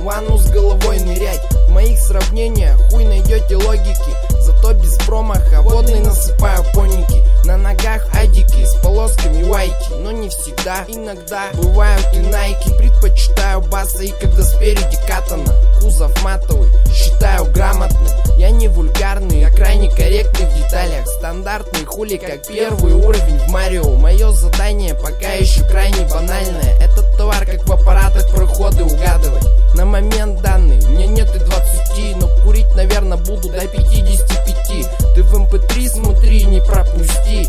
в ванну с головой нырять. В моих сравнениях хуй найдете логики, зато без промаха водный насыпаю коники. На ногах адики с полосками вайки, но не всегда, иногда бывают и найки. Предпочитаю баса, и когда спереди катана, кузов матовый, считаю грамотным. Я не вульгарный, а крайне корректный в деталях. Стандартный хули, как первый уровень в Марио. Мое задание пока еще крайне банальное. Этот товар как в аппаратах проходы угадывать. На момент данный мне нет и 20, но курить, наверное, буду до 55. Ты в MP3 смотри, не пропусти.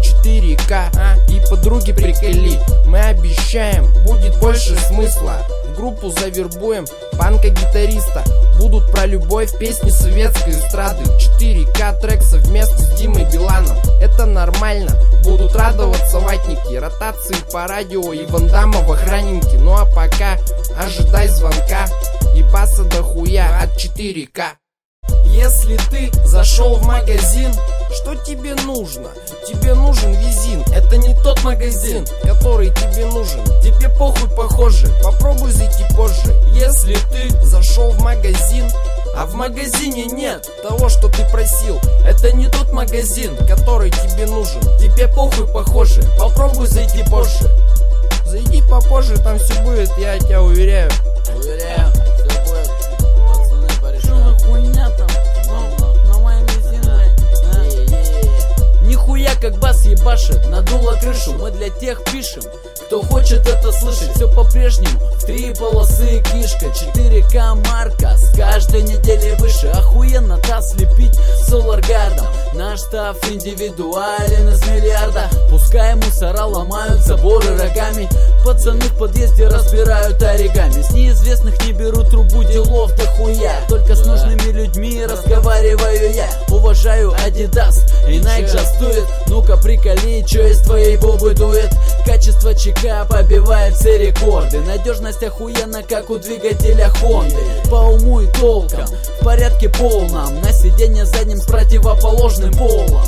4К, и подруги приколи. Мы обещаем, будет больше смысла. В группу завербуем панка-гитариста. Будут про любовь песни советской эстрады. 4К трек совместно с Димой Биланом. Это нормально, будут радоваться ватники. Ротации по радио и Ван Дамма в охранники. Ну а пока ожидай звонка и баса дохуя от 4К. Если ты зашел в магазин, что тебе нужно? Тебе нужен визин. Это не тот магазин, который тебе нужен. Тебе похуй, похоже, попробуй зайти позже. Если ты зашел в магазин, а в магазине нет того, что ты просил, это не тот магазин, который тебе нужен. Тебе похуй, похоже, попробуй зайти позже. Зайди попозже, там все будет, я тебя уверяю. Уверяю, все будет. Пацаны порешают. Что хуйня там? На моем визине. Нихуя как бас ебашит, надуло крышу. Мы для тех пишем, кто хочет это слышать. Все по-прежнему, в 3 полосы кишка. 4К марка, с каждой недели выше. Охуенно таз лепить соларгардом. Наш став индивидуален из миллиарда. Пускай мусора ломают заборы рогами. Пацаны в подъезде разбирают оригами. С неизвестных не берут трубу, делов дохуя. Только с нужными людьми разговариваю я. Уважаю Adidas и Nike жастует. Ну-ка приколи, чё из твоей бобы дует. Качество ЧК побивает все рекорды. Надежность охуенно, как у двигателя Хонды. По уму и толкам, в порядке полном. На сиденье задним с противоположным полом.